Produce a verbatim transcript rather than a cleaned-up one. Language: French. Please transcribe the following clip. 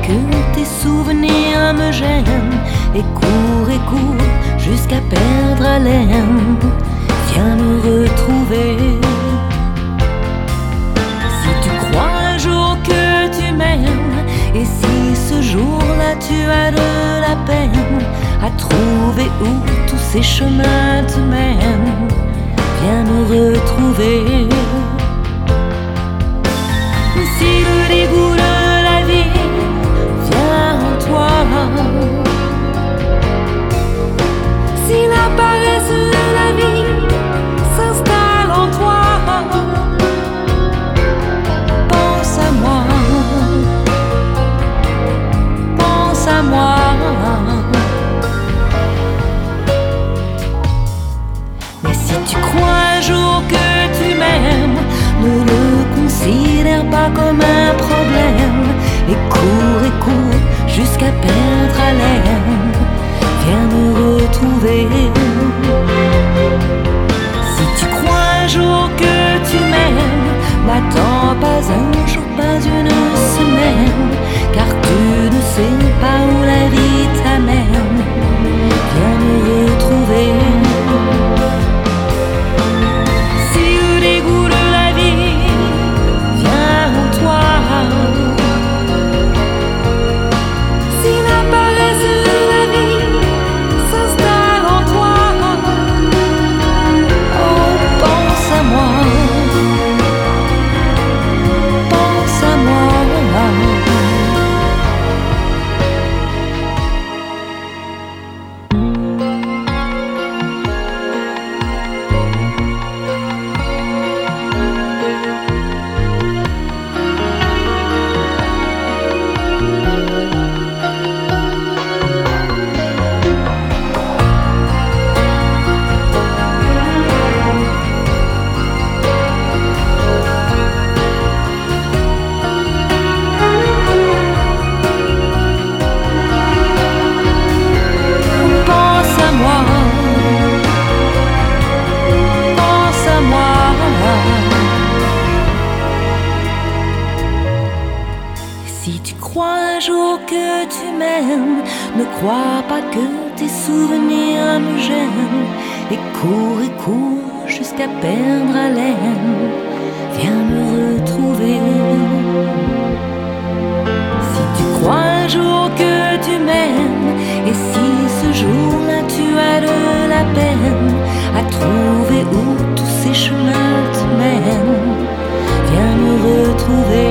que tes souvenirs me gênent. Et cours et cours jusqu'à perdre haleine. Viens me retrouver. Si tu crois un jour que tu m'aimes, et si ce jour-là tu as de la peine à trouver où tous ces chemins te mènent, viens me retrouver. Si le dégoût de la vie vient en toi, si la paresse de la vie s'installe en toi, pense à moi, pense à moi. Mais si tu crois un jour que tu m'aimes, ne le considère pas comme un problème. Et cours et cours jusqu'à perdre haleine. Viens me retrouver. Si tu crois un jour que tu m'aimes, n'attends pas un jour, pas une semaine, car tu ne sais pas où la vie t'amène. Viens me retrouver. Si le dégoût de la vie vient en toi, si la paresse de la vie s'installe en toi, oh, pense à moi, pense à moi. Si tu crois un jour que tu m'aimes, ne crois pas que tes souvenirs me gênent. Et cours et cours jusqu'à perdre haleine. Viens me retrouver. Si tu crois un jour que tu m'aimes, et si ce jour-là tu as de la peine à trouver où tous ces chemins te mènent, viens me retrouver.